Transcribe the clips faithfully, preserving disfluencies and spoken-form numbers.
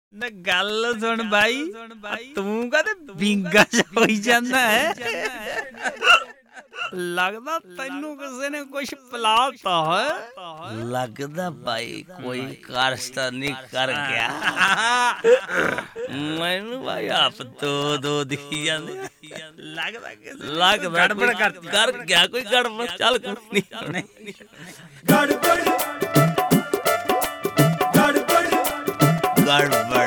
ਨਾ ਗੱਲ ਸੁਣ ਬਾਈ, ਤੂੰ ਕਦੇ ਵਿੰਗਾ ਚ ਹੋਈ ਜਾਂਦਾ ਹੈ। ਲੱਗਦਾ ਤੈਨੂੰ ਕਿਸੇ ਨੇ ਕੁਛ ਪਲਾਤਾ ਹੈ। ਲੱਗਦਾ ਭਾਈ ਕੋਈ ਕਾਰਸਤਾਨੀ ਕਰ ਗਿਆ। ਮੈਨੂੰ ਭਾਈ ਆਪ ਦੋ ਦੋ ਦਿਖੀ ਜਾਂਦੇ। ਲੱਗਦਾ ਲੱਗਦਾ ਗੜਬੜ ਕਰ ਗਿਆ ਕੋਈ ਗੜਬੜ। ਚੱਲ ਕੋਈ ਨਹੀਂ ਗੜਬੜ ਗੜਬੜ ਗੜਬੜ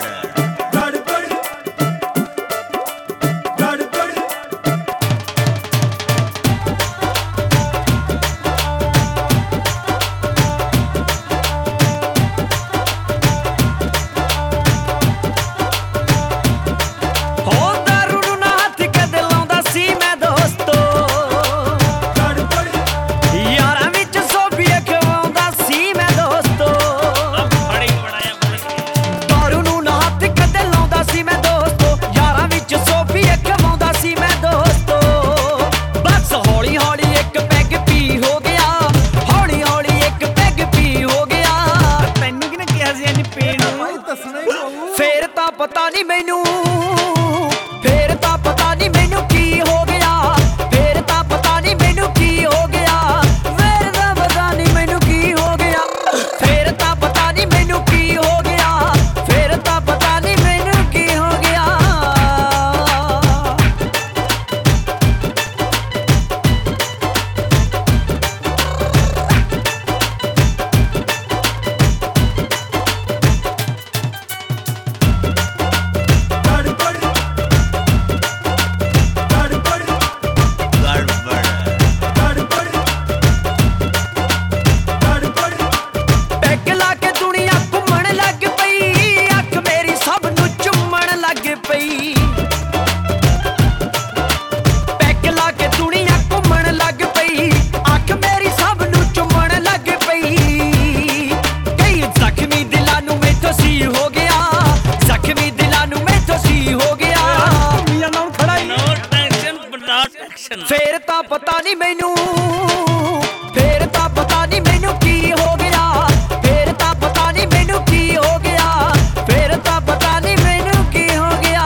ਫੇਰ ਤਾਂ ਪਤਾ ਨੀ ਮੈਨੂੰ, ਫੇਰ ਤਾਂ ਪਤਾ ਨੀ ਮੈਨੂੰ ਕੀ ਹੋ ਗਿਆ। ਫੇਰ ਤਾਂ ਪਤਾ ਨੀ ਮੈਨੂੰ ਕੀ ਹੋ ਗਿਆ। ਫੇਰ ਤਾਂ ਪਤਾ ਨੀ ਮੈਨੂੰ ਕੀ ਹੋ ਗਿਆ। ਫੇਰ ਤਾਂ ਪਤਾ ਨੀ ਮੈਨੂੰ ਕੀ ਹੋ ਗਿਆ। ਫੇਰ ਤਾਂ ਪਤਾ ਨੀ ਮੈਨੂੰ ਕੀ ਹੋ ਗਿਆ। ਫੇਰ ਤਾਂ ਪਤਾ ਨੀ ਮੈਨੂੰ, ਫੇਰ ਤਾਂ ਪਤਾ ਨੀ ਮੈਨੂੰ ਕੀ ਹੋ ਗਿਆ। ਫੇਰ ਤਾਂ ਪਤਾ ਨੀ ਮੈਨੂੰ ਕੀ ਹੋ ਗਿਆ। ਫੇਰ ਤਾਂ ਪਤਾ ਨੀ ਮੈਨੂੰ ਕੀ ਹੋ ਗਿਆ।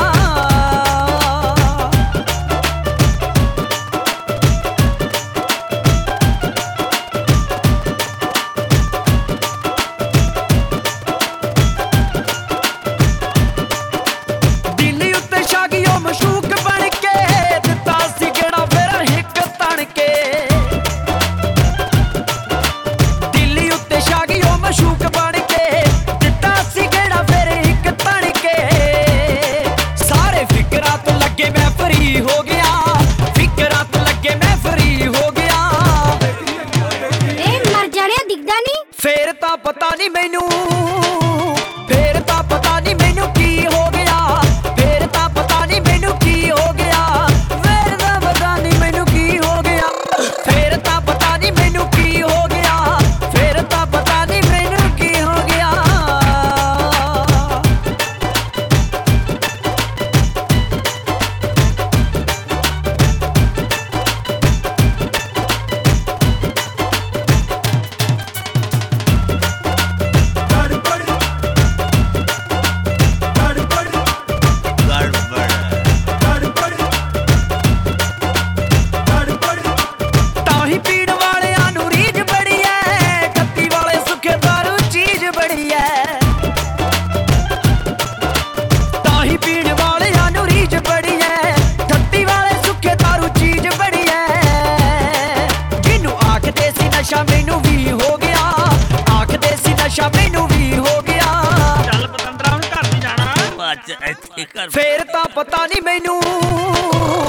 ਦਿੱਲੀ ਉੱਤੇ ਛਾ ਗਈ ਉਹ ਮਸ਼ੂਕ ਬਣ ਕੇ। ਦਿੱਤਾ ਸੀ ਗੇੜਾ ਫਿਰ ਹਿੱਕ ਤਣ ਕੇ। ਦਿੱਲੀ ਉੱਤੇ ਛਾ ਗਈ ਉਹ ਮਸ਼ੂਕ ਬਣ ਕੇ। ਦਿੱਤਾ ਸੀ ਗੇੜਾ ਫਿਰ ਹਿੱਕ ਤਣ ਕੇ। ਸਾਰੇ ਫਿਕਰਾਂ ਤੋਂ ਲੱਗੇ ਮੈਂ ਫਰੀ ਹੋ ਗਿਆ। ਫਿਕਰਾਂ ਤੋਂ ਲੱਗੇ ਮੈਂ ਫਰੀ ਹੋ ਗਿਆ। ਇਹ ਮਰ ਜਾਣਿਆ ਦਿਖਦਾ ਨੀ। ਫੇਰ ਤਾਂ ਪਤਾ ਨੀ ਮੈਨੂੰ, ਫੇਰ ਤਾਂ ਪਤਾ ਨੀ ਮੈਨੂੰ ਕੀ ਹੋ ਗਿਆ। ਫੇਰ ਤਾਂ ਪਤਾ ਨੀ ਮੈਨੂੰ ਕੀ ਹੋ ਗਿਆ। ਫੇਰ ਤਾਂ ਪਤਾ ਨੀ ਮੈਨੂੰ ਕੀ ਹੋ ਗਿਆ। ਫੇਰ ਤਾਂ ਪਤਾ ਨੀ ਮੈਨੂੰ ਕੀ ਹੋ ਗਿਆ। ਫੇਰ ਤਾਂ ਪਤਾ ਨੀ ਮੈਨੂੰ ਕੀ ਹੋ ਗਿਆ। ਤਾਹੀਂ ਪੀਣ ਵਾਲਿਆਂ ਨੂੰ ਰੀਝ ਬੜੀ ਐ। ਖੱਤੀ ਵਾਲੇ ਸੁੱਕੇ ਦਾਰੂ ਚੀਜ਼ ਬੜੀ ਐ। ਤਾਹੀਂ ਪੀਣ ਵਾਲਿਆਂ ਨੂੰ ਰੀਝ ਬੜੀ ਐ। ਖੱਤੀ ਵਾਲੇ ਸੁੱਕੇ ਦਾਰੂ ਚੀਜ਼ ਬੜੀ ਐ। ਜਿਹਨੂੰ ਆਖਦੇ ਸੀ ਨਸ਼ਾ ਮੈਨੂੰ ਵੀ ਹੋ ਗਿਆ। ਆਖਦੇ ਸੀ ਨਸ਼ਾ ਮੈਨੂੰ ਵੀ ਹੋ ਗਿਆ। ਚੱਲ ਪਤੰਦਰਾ ਹੁਣ ਘਰ ਨਹੀਂ ਜਾਣਾ। ਬਾਅਦ ਚ ਇੱਥੇ ਕਰ ਫੇਰ ਤਾਂ ਪਤਾ ਨੀ ਮੈਨੂੰ,